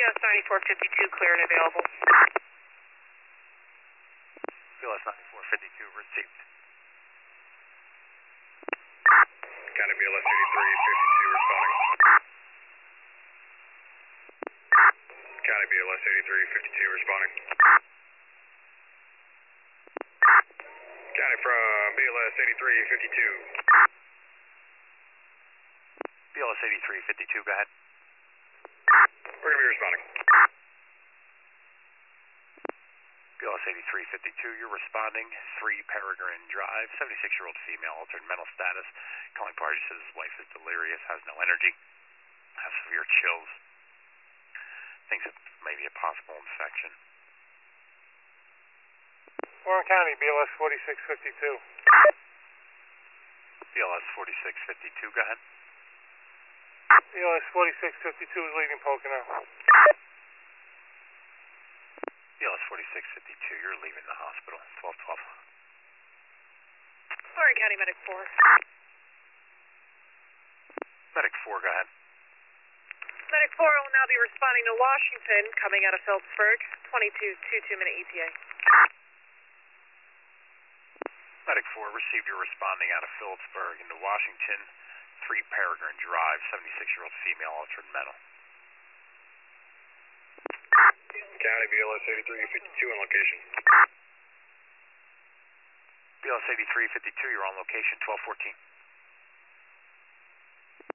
BLS 9452, clear and available. BLS 9452 received. County BLS 8352 responding. County BLS 8352 responding. County from BLS 8352. BLS 8352, go ahead. We're going to be responding. BLS 8352, you're responding. 3 Peregrine Drive, 76-year-old female, altered mental status. Calling party says his wife is delirious, has no energy, has severe chills. Thinks it may be a possible infection. Warren County, BLS 4652. BLS 4652, go ahead. BLS 4652 is leaving Pocono. BLS 4652, you're leaving the hospital. 1212. Warren County Medic 4. Medic 4, go ahead. Medic 4 will now be responding to Washington, coming out of Phillipsburg, 22-2-2-minute ETA. Medic 4, received your responding out of Phillipsburg into Washington. 3 Peregrine Drive, 76-year-old female, altered mental. County BLS 8352 on location. BLS 8352, you're on location, 1214.